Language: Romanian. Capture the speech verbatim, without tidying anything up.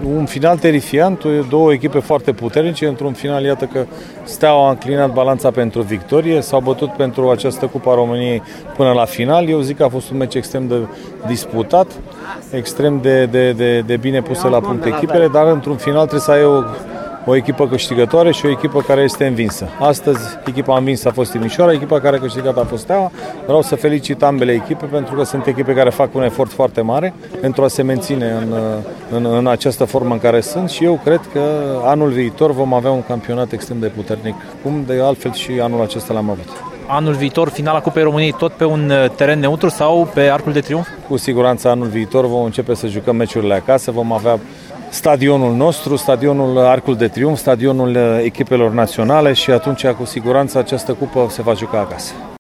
Un final terifiant, două echipe foarte puternice, într-un final iată că Steaua a înclinat balanța pentru victorie, s-au bătut pentru această Cupa României până la final. Eu zic că a fost un meci extrem de disputat, extrem de, de, de, de bine puse la punct echipele, dar într-un final trebuie să ai o, o echipă câștigătoare și o echipă care este învinsă. Astăzi echipa învinsă a fost Timișoara, echipa care a câștigat a fost Steaua. Vreau să felicit ambele echipe pentru că sunt echipe care fac un efort foarte mare pentru a se menține în, în, în această formă în care sunt și eu cred că anul viitor vom avea un campionat extrem de puternic, cum de altfel și anul acesta l-am avut. Anul viitor, finala Cupei României, tot pe un teren neutru sau pe Arcul de Triunf? Cu siguranță anul viitor vom începe să jucăm meciurile acasă, vom avea stadionul nostru, stadionul Arcul de Triunf, stadionul echipelor naționale și atunci cu siguranță această cupă se va juca acasă.